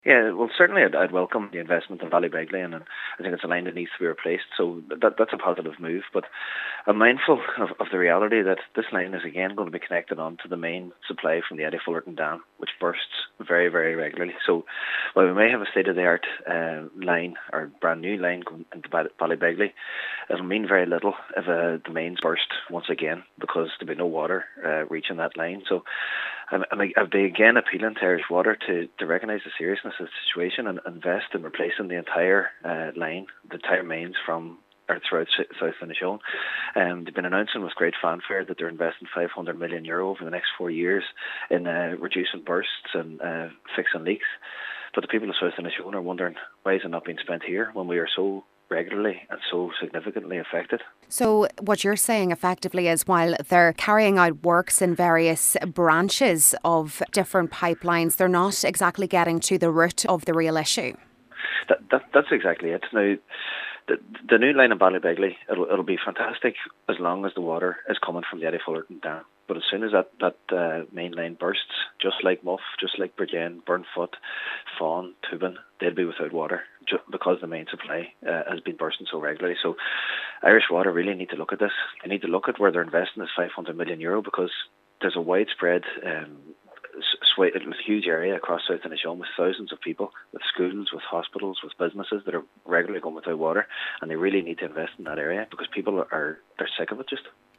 Yeah, well, certainly I'd welcome the investment in Ballybegley, and I think it's a line that needs to be replaced. So that's a positive move. But I'm mindful of the reality that this line is again going to be connected onto the main supply from the Eddie Fullerton Dam, which bursts very, very regularly. So while we may have a state-of-the-art line or brand new line going into Ballybegley, it'll mean very little if the mains burst once again because there'll be no water reaching that line. So I'd be again appealing to Irish Water to recognise the seriousness of the situation and invest in replacing the entire line, the entire mains from or throughout South Finishowen. They've been announcing with great fanfare that they're investing €500 million over the next 4 years in reducing bursts and fixing leaks. But the people of South Finishowen are wondering, why is it not being spent here when we are so regularly and so significantly affected? So what you're saying effectively is while they're carrying out works in various branches of different pipelines, they're not exactly getting to the root of the real issue. That's exactly it. Now, the new line in Ballybegley, it'll be fantastic as long as the water is coming from the Eddie Fullerton Dam. But as soon as that main line bursts, just like Muff, just like Bridgend, Burnfoot, Fawn, Tubin, they'll be without water because the main supply has been bursting so regularly. So Irish Water really need to look at this. They need to look at where they're investing this €500 million because there's a widespread huge area across South Finishowen with thousands of people, with schools, with hospitals, with businesses that are regularly going without water, and they really need to invest in that area because people they're sick of it just.